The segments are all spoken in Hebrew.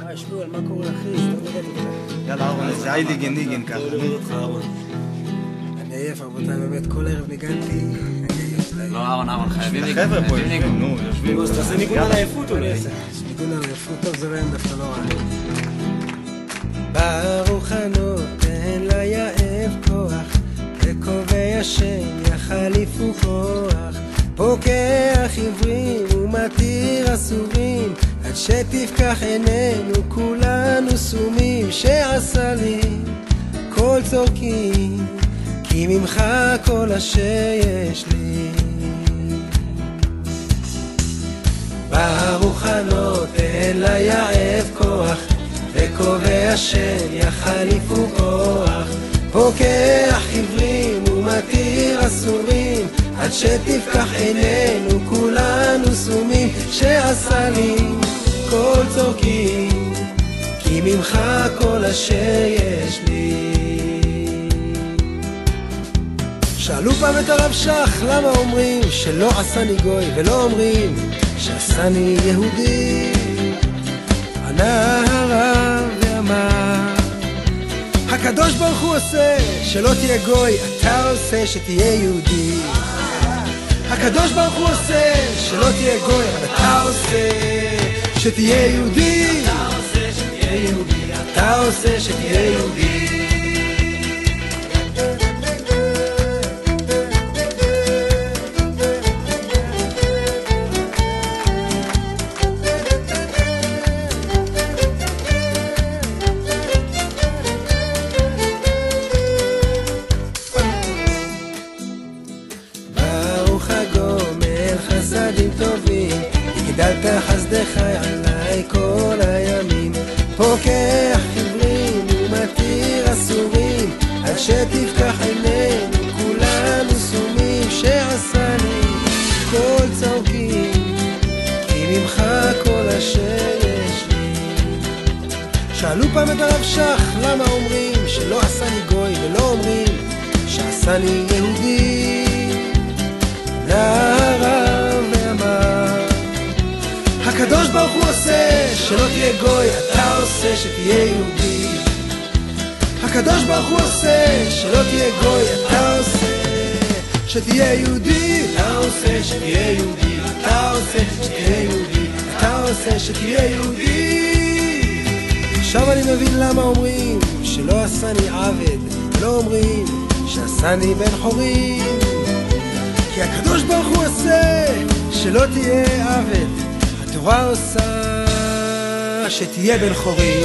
שמואל, מה קורה אחי? יאללה אהרון, איזה אייליגן ניגן ככה. אני עייף רבותיי, באמת כל ערב ניגנתי. לא אהרון, חייבים ניגון. החבר'ה פה יושבים, נו, יושבים. אז תעשה ניגון על העייפות אולי. ניגון על העייפות, טוב זה רעיון דווקא לא רע. ברוך הנותן ליעב כוח, וקובע שם יחליפו כוח, פוקח עברים ומתיר אסורים, עד שתפקח עינינו כולנו סומים, שעשה לי כל צורקים, כי ממך כל אשר יש לי. ברוך הנותן ליעב כוח, וקובע שם יחליפו כוח, פוקח עברים ומתיר אסורים, עד שתפקח עינינו כולנו סומים, שעשה לי כל צורקים, כי ממך כל אשר יש לי. שאלו פעם את הרב שך למה אומרים שלא עשני גוי, ולא אומרים שעשני יהודי. ענה הרב ואמר, הקדוש ברוך הוא עושה שלא תהיה גוי, אתה עושה שתהיה יהודי. הקדוש ברוך הוא עושה שלא תהיה גוי, אתה עושה שתהיה יהודי. אתה עושה שתהיה יהודי. חסדים טובים, הגדלת חסדך עליי כל הימים, פוקח עברים ומתיר אסורים, עד שתפקח עינינו כולנו סומים, שעשה לי כל צורקים, כי ממך כל אשר יש לי. שאלו פעם את הרב שך למה אומרים שלא עשני גוי, ולא אומרים שעשני יהודי. הרב ואמר, הקדוש ברוך הוא עושה שלא תהיה גוי, אתה עושה שתהיה יהודי. הקדוש ברוך הוא עושה שלא תהיה גוי, אתה עושה שתהיה יהודי. אתה עושה שתהיה יהודי, אתה עושה שתהיה יהודי, אתה עושה שתהיה יהודי. עכשיו אני מבין למה אומרים שלא עשני עבד, ולא אומרים שעשני בן חורים, כי הקדוש ברוך הוא עושה שלא תהיה עבד, התורה עושה שתהיה בן חורים.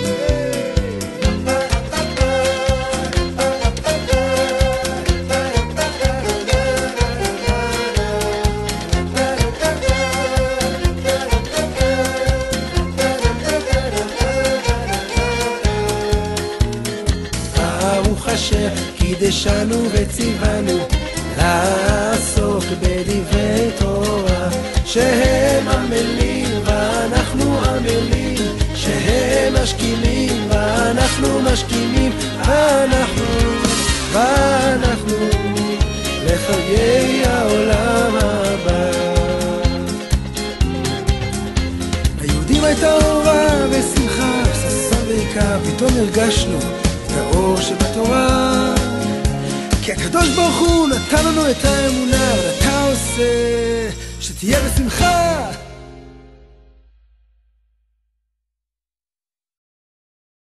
ברוך אשר קידשנו וציוונו לעסוק בדברי תורה, שהם עמלים ואנחנו עמלים, שהם משכימים ואנחנו משכימים, ואנחנו לחיי העולם הבא. היהודים הייתה אורה ושמחה וששון ויקר, פתאום הרגשנו את האור שבתורה, כי הקדוש ברוך הוא נתן לנו את האמונה, ואתה עושה שתהיה בשמחה.